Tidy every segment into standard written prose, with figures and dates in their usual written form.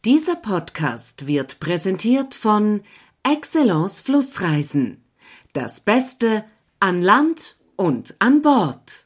Dieser Podcast wird präsentiert von Excellence Flussreisen. Das Beste an Land und an Bord.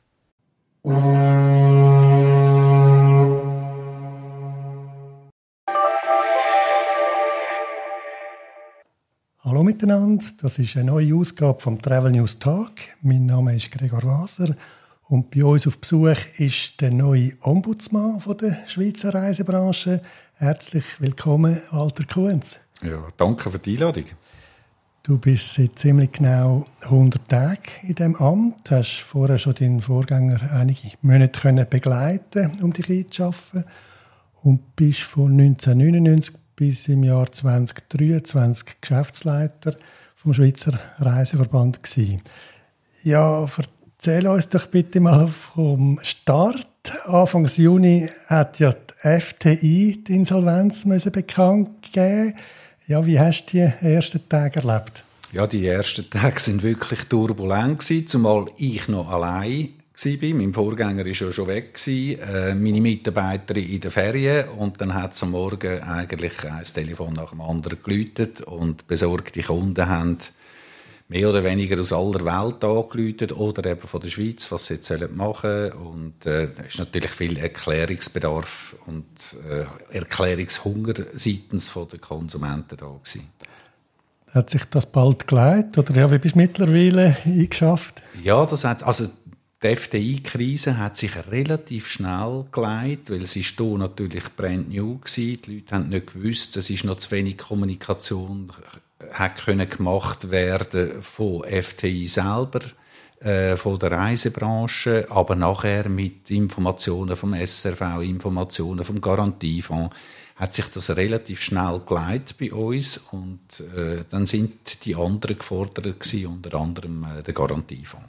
Hallo miteinander, das ist eine neue Ausgabe vom Travel News Tag. Mein Name ist Gregor Waser und bei uns auf Besuch ist der neue Ombudsmann von der Schweizer Reisebranche. Herzlich willkommen, Walter Kuhns. Ja, danke für die Einladung. Du bist seit ziemlich genau 100 Tagen in diesem Amt. Du hast vorher schon deinen Vorgänger einige Monate begleiten, um dich einzuschaffen. Und bist von 1999 bis im Jahr 2023 Geschäftsleiter vom Schweizer Reiseverband gewesen. Ja, erzähl uns doch bitte mal vom Start. Anfang Juni hat ja die FTI die Insolvenz bekannt geben. Ja, wie hast du die ersten Tage erlebt? Ja, die ersten Tage sind wirklich turbulent gewesen, zumal ich noch allein war. Mein Vorgänger war ja schon weg, meine Mitarbeiterin in den Ferien, und dann hat es am Morgen eigentlich ein Telefon nach dem anderen geläutet und besorgte Kunden haben mehr oder weniger aus aller Welt angeläutet oder eben von der Schweiz, was sie jetzt machen sollen. Und da ist natürlich viel Erklärungsbedarf und Erklärungshunger seitens der Konsumenten da gewesen. Hat sich das bald geleitet oder ja, wie bist du mittlerweile eingeschafft? Ja, die FDI-Krise hat sich relativ schnell geleitet, weil sie ist hier natürlich brand new gewesen. Die Leute haben nicht gewusst, es ist noch zu wenig Kommunikation können gemacht werden von FTI selber, von der Reisebranche, aber nachher mit Informationen vom SRV, Informationen vom Garantiefonds, hat sich das relativ schnell geleitet bei uns, und dann sind die anderen gefordert gewesen, unter anderem der Garantiefonds.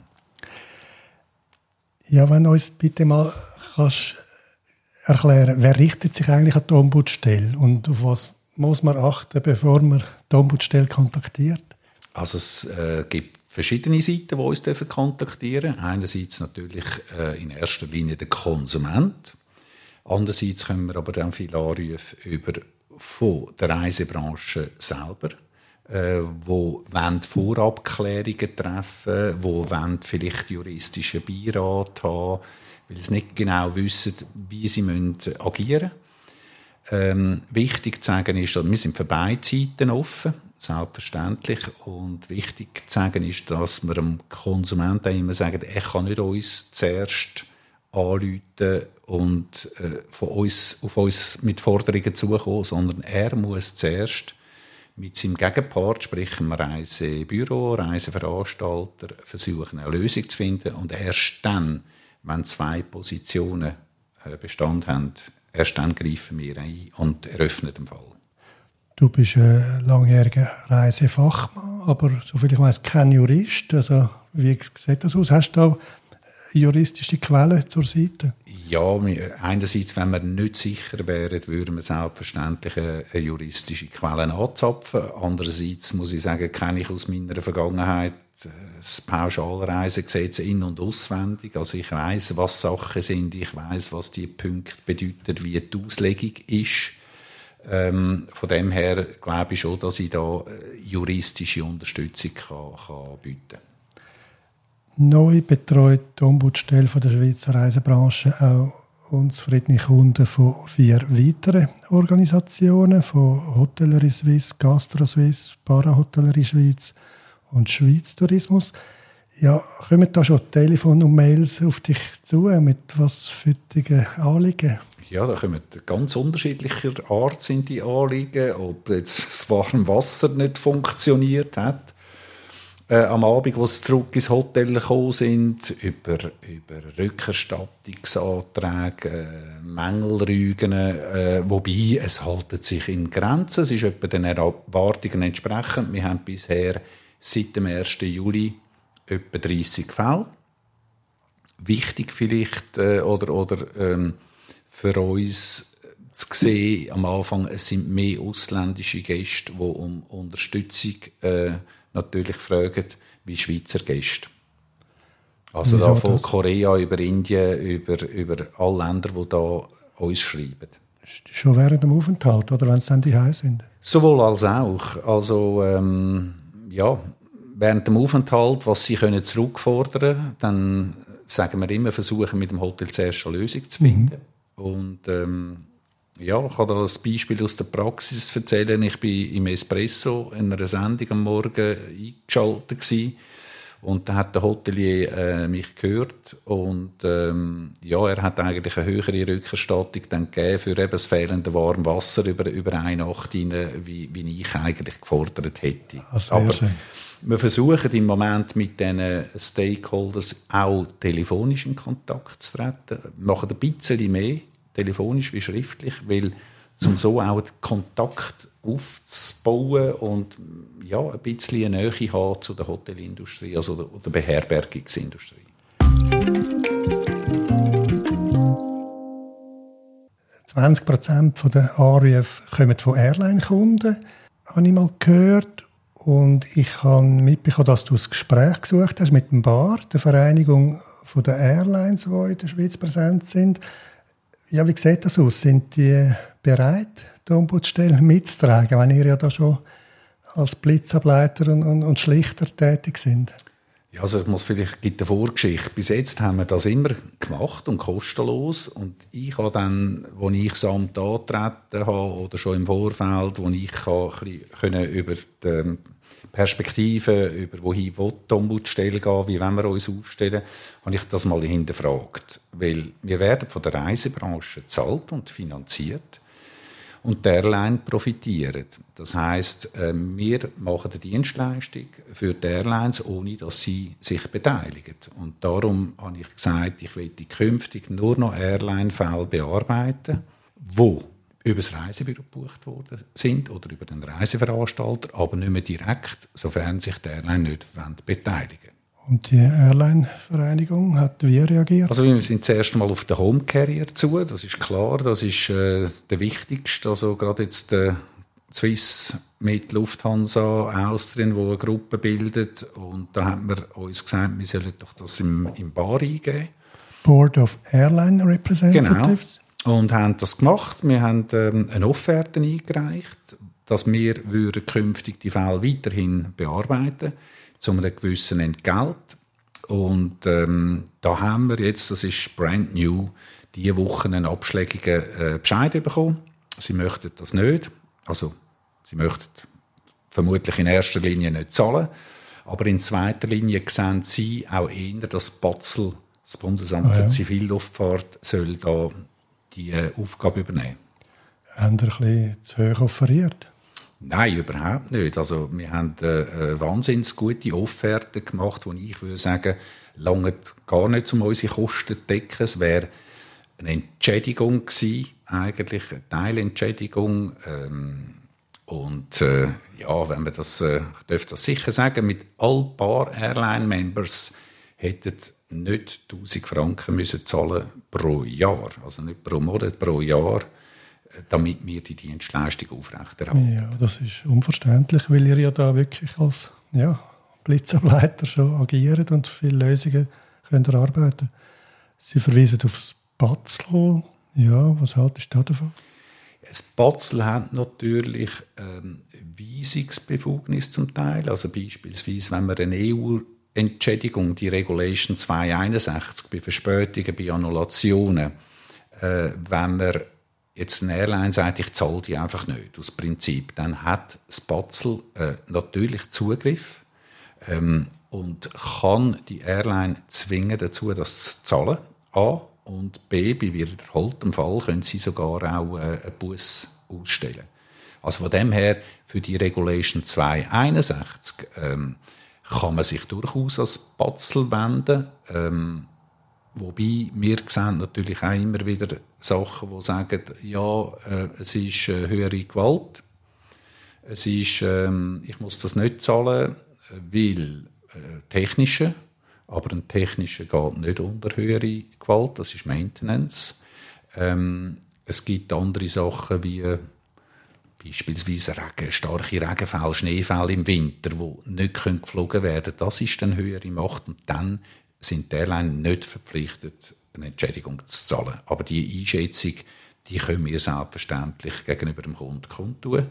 Ja, wenn du uns bitte mal kannst erklären, wer richtet sich eigentlich an die Ombudsstelle und auf was muss man achten, bevor man die Ombudsstelle kontaktiert? Also es gibt verschiedene Seiten, die uns kontaktieren dürfen. Einerseits natürlich in erster Linie der Konsument. Andererseits können wir aber dann viele Anrufe von der Reisebranche selber, wo Vorabklärungen treffen, wo vielleicht juristische Beirat haben, weil sie nicht genau wissen, wie sie agieren müssen. Wichtig zu sagen ist, wir sind für beide Seiten offen, selbstverständlich. Und wichtig zu sagen ist, dass wir dem Konsumenten immer sagen, er kann nicht uns zuerst anrufen und auf uns mit Forderungen zukommen, sondern er muss zuerst mit seinem Gegenpart, sprich einem Reisebüro, Reiseveranstalter, versuchen, eine Lösung zu finden. Und erst dann, wenn zwei Positionen Bestand haben, erst dann greifen wir ein und eröffnen den Fall. Du bist ein langjähriger Reisefachmann, aber soviel ich weiss, kein Jurist. Also, wie sieht das aus? Hast du da juristische Quellen zur Seite? Ja, einerseits, wenn wir nicht sicher wären, würden wir selbstverständlich eine juristische Quelle anzapfen. Andererseits muss ich sagen, kenne ich aus meiner Vergangenheit das Pauschalreisegesetz in- und auswendig. Also ich weiss, was Sachen sind, ich weiss, was die Punkte bedeuten, wie die Auslegung ist. Von dem her glaube ich schon, dass ich da juristische Unterstützung kann bieten kann. Neu betreut die Ombudsstelle der Schweizer Reisebranche auch unzufriedene Kunden von 4 weiteren Organisationen, von Hotellerie Suisse, Gastro Suisse, Parahotellerie Schweiz und Schweiz Tourismus. Ja, kommen da schon Telefon und Mails auf dich zu, mit was für Anliegen? Ja, da kommen ganz unterschiedlicher Art sind die Anliegen, ob jetzt das warme Wasser nicht funktioniert hat. Am Abend, wo sie zurück ins Hotel gekommen sind, über Rückerstattungsanträge, Mängelrügen, wobei es haltet sich in Grenzen, es ist etwa den Erwartungen entsprechend. Wir haben bisher seit dem 1. Juli etwa 30 Fälle. Wichtig vielleicht für uns zu sehen, am Anfang, es sind mehr ausländische Gäste, die um Unterstützung natürlich fragen, wie Schweizer Gäste. Also da von Korea über Indien, über alle Länder, die da uns schreiben. Schon während dem Aufenthalt oder wenn sie dann daheim sind? Sowohl als auch. Also während dem Aufenthalt, was sie können zurückfordern, dann sagen wir immer, versuchen mit dem Hotel zuerst eine Lösung zu finden. Und ich kann da ein Beispiel aus der Praxis erzählen. Ich bin im Espresso in einer Sendung am Morgen eingeschaltet gewesen. Und da hat der Hotelier mich gehört und er hat eigentlich eine höhere Rückerstattung dann gegeben für eben das fehlende warme Wasser über eine Nacht rein, wie ich eigentlich gefordert hätte. Aber wir versuchen im Moment mit diesen Stakeholders auch telefonisch in Kontakt zu treten. Wir machen ein bisschen mehr telefonisch wie schriftlich, weil um so auch den Kontakt aufzubauen und ein bisschen eine Nähe haben zu der Hotelindustrie, also der Beherbergungsindustrie. 20% der Anrufe kommen von Airline-Kunden, habe ich mal gehört. Und ich habe mitbekommen, dass du ein Gespräch gesucht hast mit dem BAR, der Vereinigung der Airlines, die in der Schweiz präsent sind. Ja, wie sieht das aus? Sind die bereit, die Ombudsstelle mitzutragen, wenn ihr ja da schon als Blitzableiter und Schlichter tätig sind? Ja, also gibt eine Vorgeschichte. Bis jetzt haben wir das immer gemacht und kostenlos. Und ich habe dann, als ich das Amt angetreten habe, oder schon im Vorfeld, wo ich über die Perspektive, über wohin die Ombudsstelle gehen, wie wollen wir uns aufstellen, habe ich das mal hinterfragt. Weil wir werden von der Reisebranche bezahlt und finanziert. Und die Airline profitieren. Das heisst, wir machen eine Dienstleistung für die Airlines, ohne dass sie sich beteiligen. Und darum habe ich gesagt, ich will künftig nur noch Airline-Fälle bearbeiten, die über das Reisebüro gebucht worden sind oder über den Reiseveranstalter, aber nicht mehr direkt, sofern sich die Airline nicht beteiligen wollen. Und die Airline-Vereinigung hat wie reagiert? Also wir sind zuerst mal auf den Home Carrier zu, das ist klar, das ist der wichtigste, also gerade jetzt der Swiss mit Lufthansa, Austrian, die eine Gruppe bildet, und da haben wir uns gesagt, wir sollen doch das im BAR eingeben. Board of Airline Representatives. Genau, und haben das gemacht, wir haben eine Offerte eingereicht, dass wir künftig die Fälle weiterhin bearbeiten zu einem gewissen Entgelt. Und da haben wir jetzt, das ist brand new, diese Woche einen abschlägigen Bescheid bekommen. Sie möchten das nicht. Also, sie möchten vermutlich in erster Linie nicht zahlen. Aber in zweiter Linie sehen sie auch eher, dass BAZL, das Bundesamt für Zivilluftfahrt, soll da die Aufgabe übernehmen. Haben Sie ein bisschen zu hoch offeriert? Nein, überhaupt nicht. Also, wir haben eine wahnsinnig gute Offerte gemacht, die ich würde sagen, lange gar nicht, um unsere Kosten zu decken. Es wäre eine Entschädigung gewesen, eigentlich eine Teilentschädigung. Wenn wir das, ich darf das sicher sagen, mit all paar Airline-Members hätten nicht 1000 Franken müssen zahlen pro Jahr. Also nicht pro Monat, pro Jahr, damit wir die Dienstleistung aufrechterhalten. Ja, das ist unverständlich, weil ihr ja da wirklich als Blitzableiter schon agiert und viele Lösungen könnt erarbeiten. Sie verweisen auf das BAZL. Ja, was haltest du davon? Das BAZL hat natürlich Weisungsbefugnis zum Teil. Also beispielsweise, wenn wir eine EU-Entschädigung, die Regulation 261 bei Verspätungen, bei Annulationen, wenn man jetzt eine Airline sagt, ich zahle die einfach nicht, aus Prinzip, dann hat das BAZL natürlich Zugriff und kann die Airline zwingen dazu, das zu zahlen. A. Und B. Bei wiederholtem Fall können sie sogar auch einen Buß ausstellen. Also von dem her, für die Regulation 261 kann man sich durchaus als BAZL wenden. Wobei, wir sehen natürlich auch immer wieder Sachen, die sagen, es ist höhere Gewalt. Es ist, ich muss das nicht zahlen, weil technische, aber ein technischer geht nicht unter höhere Gewalt, das ist Maintenance. Es gibt andere Sachen wie beispielsweise starke Regenfälle, Schneefälle im Winter, die nicht geflogen werden können. Das ist dann höhere Macht und dann sind die Airlines nicht verpflichtet, eine Entschädigung zu zahlen. Aber die Einschätzung, die können wir selbstverständlich gegenüber dem Kunden kundtun.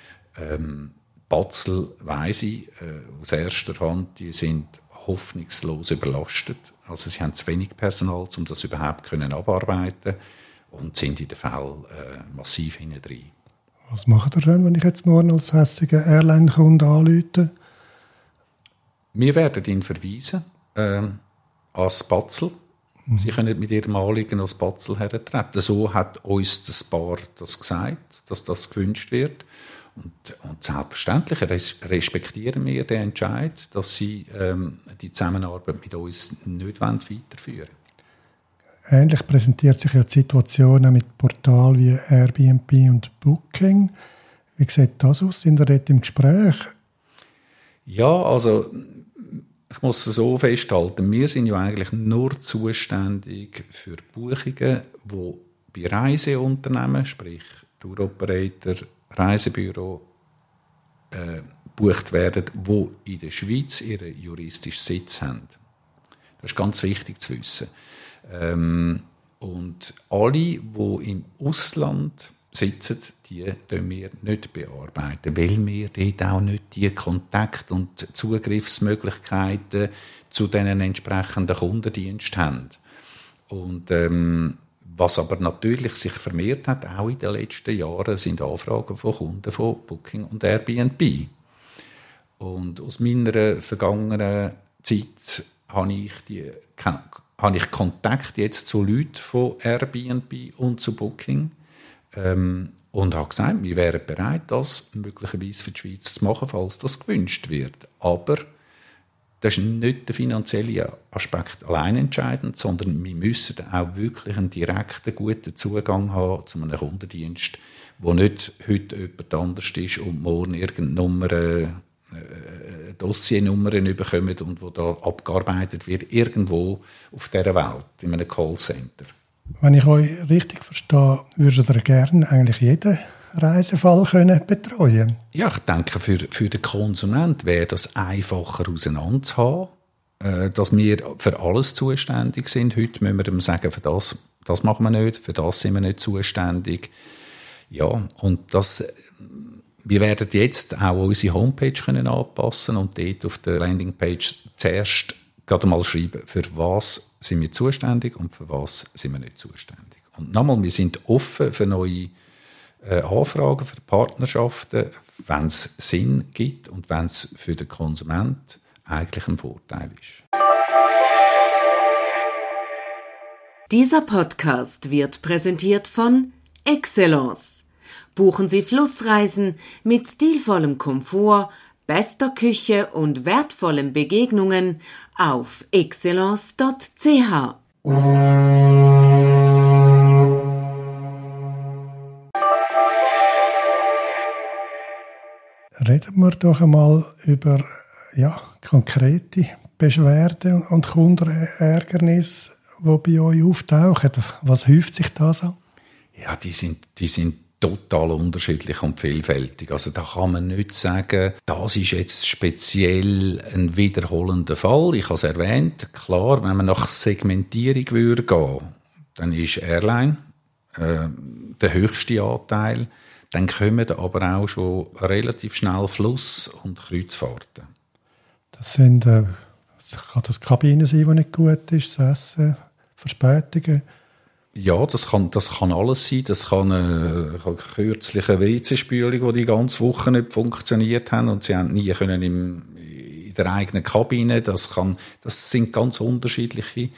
Batzel weiss ich aus erster Hand, die sind hoffnungslos überlastet. Also sie haben zu wenig Personal, um das überhaupt abarbeiten und sind in den Fällen massiv hintendrein. Was macht ihr denn, wenn ich jetzt morgen als hässiger Airline-Kunde anrufe? Wir werden ihn verweisen als Batzel. Sie können mit ihrem Anliegen als Batzel hertreten. So hat uns das Paar das gesagt, dass das gewünscht wird. Und selbstverständlich respektieren wir den Entscheid, dass sie die Zusammenarbeit mit uns nicht weiterführen wollen. Ähnlich präsentiert sich ja die Situation auch mit Portalen wie Airbnb und Booking. Wie sieht das aus? Sind ihr dort im Gespräch? Ja, also ich muss es so festhalten, wir sind ja eigentlich nur zuständig für Buchungen, die bei Reiseunternehmen, sprich Touroperator, Reisebüro, gebucht werden, die in der Schweiz ihren juristischen Sitz haben. Das ist ganz wichtig zu wissen. Und alle, die im Ausland sitzen, die bearbeiten wir nicht, weil wir dort auch nicht die Kontakt- und Zugriffsmöglichkeiten zu diesen entsprechenden Kundendiensten haben. Und was aber natürlich sich vermehrt hat, auch in den letzten Jahren, sind Anfragen von Kunden von Booking und Airbnb. Und aus meiner vergangenen Zeit habe ich Kontakt jetzt zu Leuten von Airbnb und zu Booking und habe gesagt, wir wären bereit, das möglicherweise für die Schweiz zu machen, falls das gewünscht wird. Aber das ist nicht der finanzielle Aspekt allein entscheidend, sondern wir müssen auch wirklich einen direkten, guten Zugang haben zu einem Kundendienst, wo nicht heute jemand anders ist und morgen irgendeine Dossiernummern bekommen und wo da abgearbeitet wird, irgendwo auf dieser Welt, in einem Callcenter. Wenn ich euch richtig verstehe, würdet ihr gerne eigentlich jeden Reisefall betreuen? Ja, ich denke, für den Konsument wäre das einfacher auseinander zu haben, dass wir für alles zuständig sind. Heute müssen wir ihm sagen, für das machen wir nicht, für das sind wir nicht zuständig. Ja, und wir werden jetzt auch unsere Homepage anpassen und dort auf der Landingpage zuerst gerade mal schreiben, für was sind wir zuständig und für was sind wir nicht zuständig. Und nochmal, wir sind offen für neue Anfragen, für Partnerschaften, wenn es Sinn gibt und wenn es für den Konsument eigentlich ein Vorteil ist. Dieser Podcast wird präsentiert von Excellence. Buchen Sie Flussreisen mit stilvollem Komfort, bester Küche und wertvollen Begegnungen auf excellence.ch. Reden wir doch einmal über konkrete Beschwerden und Kundenärgernisse, die bei euch auftauchen. Was häuft sich da so? Ja, die sind total unterschiedlich und vielfältig. Also da kann man nicht sagen, das ist jetzt speziell ein wiederholender Fall. Ich habe es erwähnt, klar, wenn man nach Segmentierung würde gehen, dann ist Airline der höchste Anteil. Dann kommen aber auch schon relativ schnell Fluss- und Kreuzfahrten. Das sind kann das Kabine sein, die nicht gut ist, das Essen, Verspätungen? Ja, das kann alles sein. Das kann eine kürzliche WC-Spülung, wo die ganze Woche nicht funktioniert haben und sie haben nie können in der eigenen Kabine. Das sind ganz unterschiedliche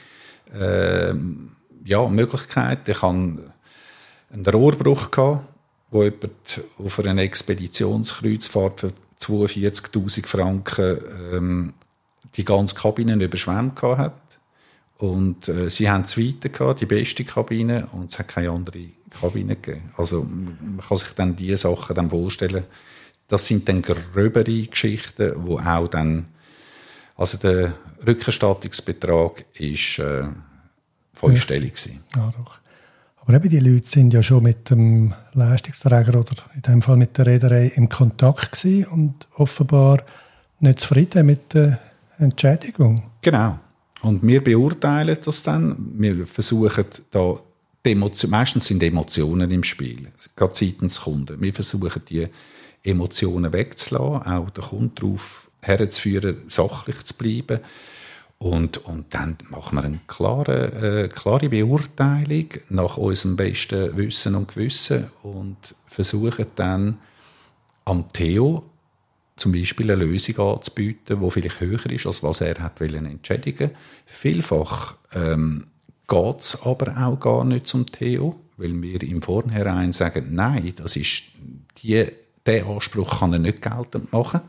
Möglichkeiten. Ich hatte einen Rohrbruch gehabt, wo jemand auf einer Expeditionskreuzfahrt für 42'000 Franken die ganze Kabine überschwemmt hat. Und sie haben zweite gehabt, die beste Kabine, und es hat keine andere Kabine gegeben. Also man kann sich dann diese Sachen dann vorstellen. Das sind dann gröbere Geschichten, wo auch dann, also der Rückerstattungsbetrag ist fünfstellig gewesen. Ja, doch. Aber eben die Leute sind ja schon mit dem Leistungsträger oder in dem Fall mit der Reederei im Kontakt gewesen und offenbar nicht zufrieden mit der Entschädigung. Genau. Und wir beurteilen das dann. Wir versuchen da meistens sind Emotionen im Spiel, gerade seitens Kunden. Wir versuchen, die Emotionen wegzulassen, auch den Kunden darauf herzuführen, sachlich zu bleiben. Und dann machen wir eine klare Beurteilung nach unserem besten Wissen und Gewissen und versuchen dann am Theo zum Beispiel eine Lösung anzubieten, die vielleicht höher ist, als was er hat entschädigen. Vielfach geht es aber auch gar nicht zum Theo, weil wir im Vornherein sagen, nein, das ist der Anspruch kann er nicht geltend machen.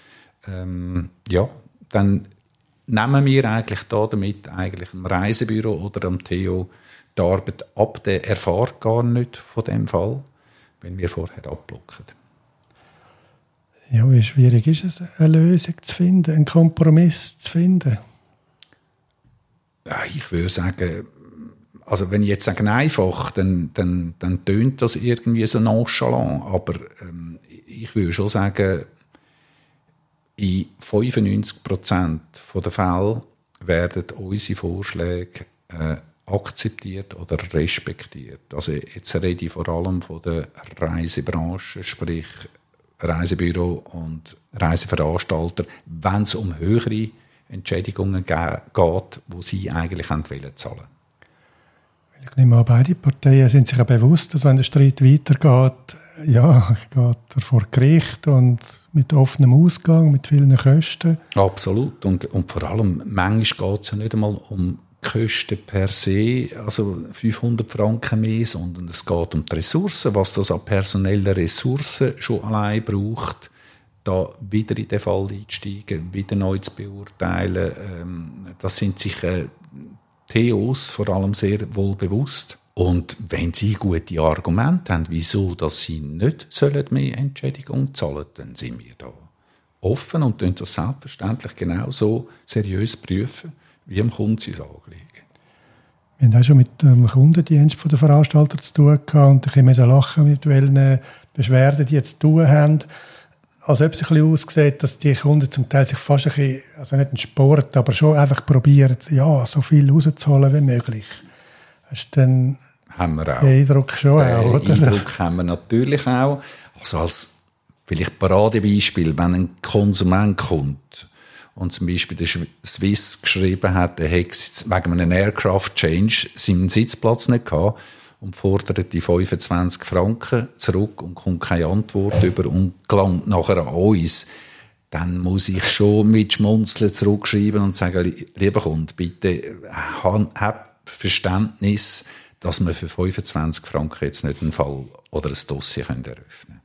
Dann nehmen wir eigentlich damit eigentlich dem Reisebüro oder am Theo die Arbeit ab. Der erfährt gar nicht von dem Fall, wenn wir vorher abblocken. Ja, wie schwierig ist es, eine Lösung zu finden, einen Kompromiss zu finden? Ja, ich würde sagen, also wenn ich jetzt sage einfach, dann tönt das irgendwie so nonchalant. Aber ich würde schon sagen, in 95% der Fälle werden unsere Vorschläge akzeptiert oder respektiert. Also jetzt rede ich vor allem von der Reisebranche, sprich Reisebüro und Reiseveranstalter, wenn es um höhere Entschädigungen geht, die sie eigentlich zahlen wollen. Ich nehme an, beide Parteien sind sich auch bewusst, dass wenn der Streit weitergeht, geht er vor Gericht und mit offenem Ausgang, mit vielen Kosten. Absolut. Und vor allem, manchmal geht es ja nicht einmal um Kosten per se, also 500 Franken mehr, sondern es geht um die Ressourcen, was das an personellen Ressourcen schon allein braucht, da wieder in den Fall einzusteigen, wieder neu zu beurteilen. Das sind sich Theos vor allem sehr wohl bewusst. Und wenn sie gute Argumente haben, wieso dass sie nicht mehr Entschädigung zahlen sollen, dann sind wir da offen und prüfen das selbstverständlich genauso seriös prüfen, wie dem Kunden sein Anliegen. Wir haben auch schon mit dem Kundendienst der Veranstalter zu tun gehabt und ich musste lachen, mit welchen Beschwerden die jetzt zu tun haben. Als ob es ein bisschen aussieht, dass die Kunden zum Teil sich fast ein bisschen, also nicht einen Sport, aber schon einfach probieren, so viel rauszuholen wie möglich. Hast du dann haben wir auch. Den Eindruck schon auch, oder? Den Eindruck haben wir natürlich auch. Also als vielleicht Paradebeispiel, wenn ein Konsument kommt und zum Beispiel der Swiss geschrieben hat, er hätte wegen einem Aircraft Change seinen Sitzplatz nicht gehabt und fordert die 25 Franken zurück und kommt keine Antwort über und gelangt nachher an uns, dann muss ich schon mit Schmunzeln zurückschreiben und sagen, lieber Kunde, bitte hab Verständnis, dass wir für 25 Franken jetzt nicht einen Fall oder ein Dossier eröffnen können.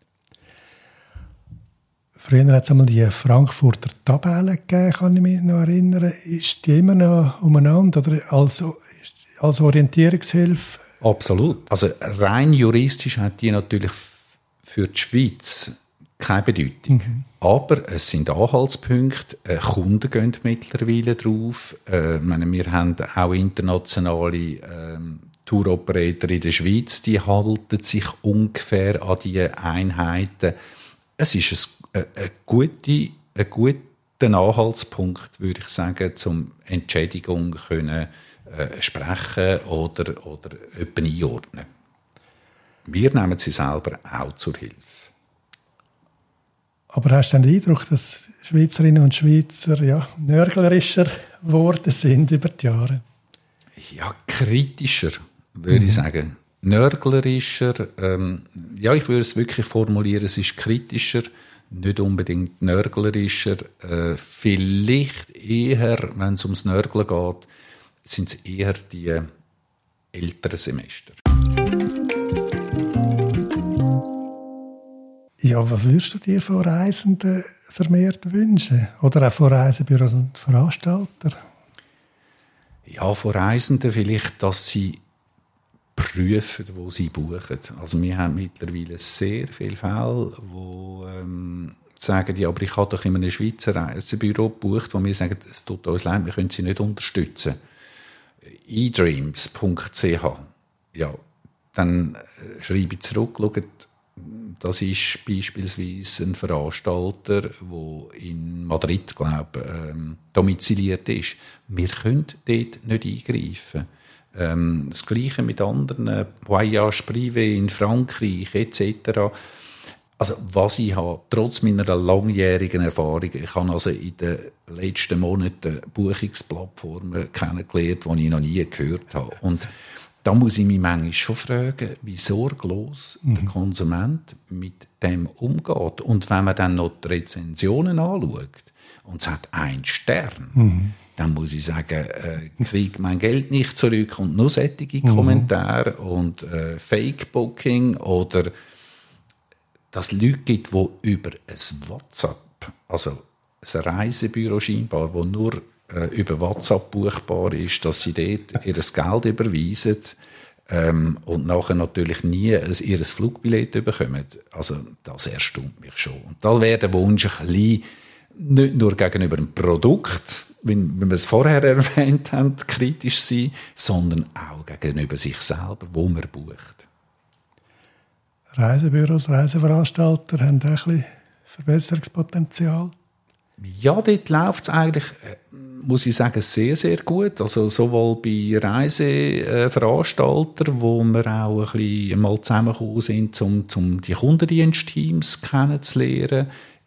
Früher hat es einmal die Frankfurter Tabelle gegeben, kann ich mich noch erinnern. Ist die immer noch umeinander oder als Orientierungshilfe? Absolut. Also rein juristisch hat die natürlich für die Schweiz keine Bedeutung. Mhm. Aber es sind Anhaltspunkte. Kunden gehen mittlerweile drauf. Wir haben auch internationale Touroperator in der Schweiz, die halten sich ungefähr an die Einheiten. Es ist ein guter Anhaltspunkt, würde ich sagen, zum Entschädigung können sprechen oder jemanden einordnen. Wir nehmen sie selber auch zur Hilfe. Aber hast du den Eindruck, dass Schweizerinnen und Schweizer nörglerischer geworden sind über die Jahre? Ja, kritischer, würde ich sagen. Nörglerischer, ich würde es wirklich formulieren, es ist kritischer, nicht unbedingt nörglerischer. Vielleicht eher, wenn es ums Nörgeln geht, sind es eher die älteren Semester. Ja, was würdest du dir von Reisenden vermehrt wünschen? Oder auch von Reisebüros und Veranstaltern? Ja, von Reisenden vielleicht, dass sie prüfen, wo sie buchen. Also wir haben mittlerweile sehr viele Fälle, wo sagen, ja, aber ich habe doch in einem Schweizer Reisebüro gebucht, wo wir sagen, es tut uns leid, wir können sie nicht unterstützen. edreams.ch. Ja, dann schreibe ich zurück, schaut, das ist beispielsweise ein Veranstalter, der in Madrid, glaube ich, domiziliert ist. Wir können dort nicht eingreifen. Das Gleiche mit anderen, Voyage Privé in Frankreich etc. Also was ich habe, trotz meiner langjährigen Erfahrung, ich habe also in den letzten Monaten Buchungsplattformen kennengelernt, die ich noch nie gehört habe. Und da muss ich mich manchmal schon fragen, wie sorglos der Konsument mit dem umgeht. Und wenn man dann noch die Rezensionen anschaut, und es hat 1 Stern, dann muss ich sagen, kriege mein Geld nicht zurück und nur solche Kommentare und Fake-Booking oder dass es Leute gibt, die über ein WhatsApp, also ein Reisebüro scheinbar, das nur über WhatsApp buchbar ist, dass sie dort ihr Geld überweisen und nachher natürlich nie ihr Flugbillett bekommen. Also das erstaunt mich schon. Und da wäre der Wunsch ein bisschen, nicht nur gegenüber dem Produkt, wie wir es vorher erwähnt haben, kritisch sein, sondern auch gegenüber sich selber, wo man bucht. Reisebüros, Reiseveranstalter haben auch ein bisschen Verbesserungspotenzial. Ja, dort läuft es eigentlich, muss ich sagen, sehr, sehr gut. Also sowohl bei Reiseveranstaltern, wo wir auch ein bisschen mal zusammengekommen sind, um die Kundendienstteams kennenzulernen,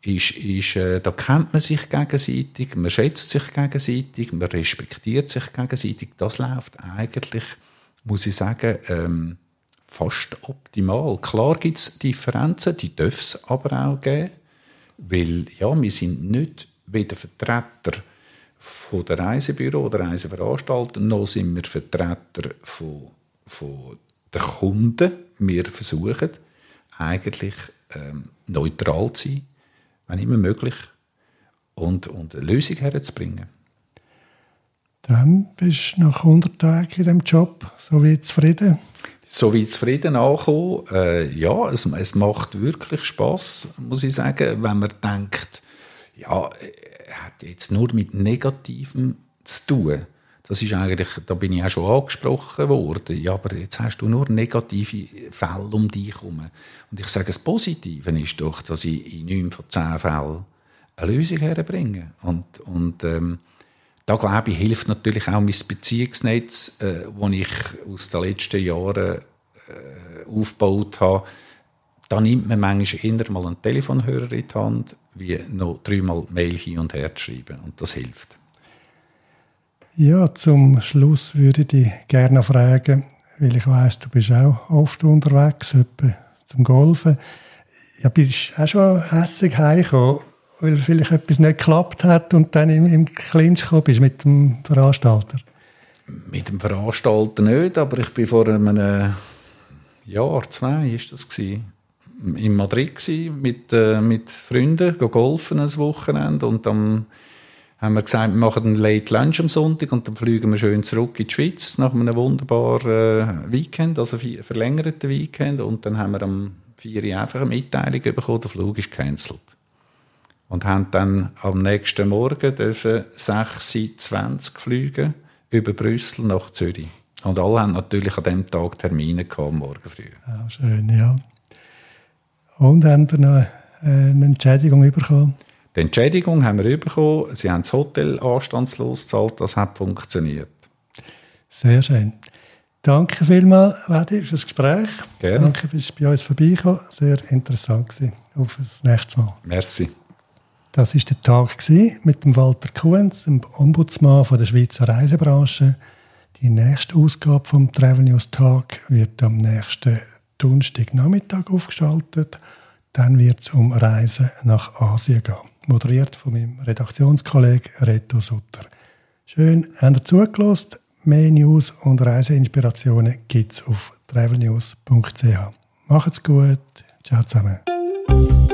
da kennt man sich gegenseitig, man schätzt sich gegenseitig, man respektiert sich gegenseitig. Das läuft eigentlich, muss ich sagen, fast optimal. Klar gibt es Differenzen, die dürfen es aber auch geben, weil ja, wir sind nicht weder Vertreter von der Reisebüro oder Reiseveranstalter, noch sind wir Vertreter von den Kunden. Wir versuchen eigentlich neutral zu sein, wenn immer möglich, und eine Lösung herzubringen. Dann bist du nach 100 Tagen in diesem Job so wie zufrieden? So wie zufrieden ankommen, ja, es macht wirklich Spass, muss ich sagen, wenn man denkt, ja, hat jetzt nur mit Negativem zu tun. Das ist eigentlich, da bin ich auch schon angesprochen worden. Ja, aber jetzt hast du nur negative Fälle um dich herum. Und ich sage, das Positive ist doch, dass ich in 9 von 10 Fällen eine Lösung herbringe. Und da, glaube ich, hilft natürlich auch mein Beziehungsnetz, das ich aus den letzten Jahren aufgebaut habe. Da nimmt man manchmal eher mal einen Telefonhörer in die Hand, wie noch 3-mal Mail hin und her zu schreiben. Und das hilft. Ja, zum Schluss würde ich dich gerne fragen, weil ich weiss, du bist auch oft unterwegs, etwa zum Golfen. Ja, bist du auch schon hässig heimgekommen, weil vielleicht etwas nicht geklappt hat und dann im Clinch gekommen bist mit dem Veranstalter? Mit dem Veranstalter nicht, aber ich bin vor einem Jahr, 2 ist das gewesen, in Madrid gewesen, mit Freunden, golfen ein Wochenende, und dann haben wir gesagt, wir machen einen Late Lunch am Sonntag und dann fliegen wir schön zurück in die Schweiz nach einem wunderbaren Weekend, also verlängerten Weekend, und dann haben wir am 4 Uhr einfach eine Mitteilung bekommen, der Flug ist gecancelt. Und haben dann am nächsten Morgen 6:20 Uhr fliegen über Brüssel nach Zürich. Und alle haben natürlich an diesem Tag Termine gehabt, morgen früh. Ah, schön, ja. Und haben Sie noch eine Entschädigung bekommen? Die Entschädigung haben wir bekommen. Sie haben das Hotel anstandslos gezahlt. Das hat funktioniert. Sehr schön. Danke vielmals, Wadi, für das Gespräch. Gerne. Danke, dass du bei uns vorbeigekommen. Sehr interessant gewesen. Auf das nächste Mal. Merci. Das war der Tag mit dem Walter Kuhns, dem Ombudsmann von der Schweizer Reisebranche. Die nächste Ausgabe vom Travel News Tag wird am nächsten Donnerstagnachmittag aufgeschaltet. Dann wird es um Reisen nach Asien gehen. Moderiert von meinem Redaktionskollegen Reto Sutter. Schön, habt ihr zugelassen. Mehr News und Reiseinspirationen gibt es auf travelnews.ch. Macht's gut. Ciao zusammen.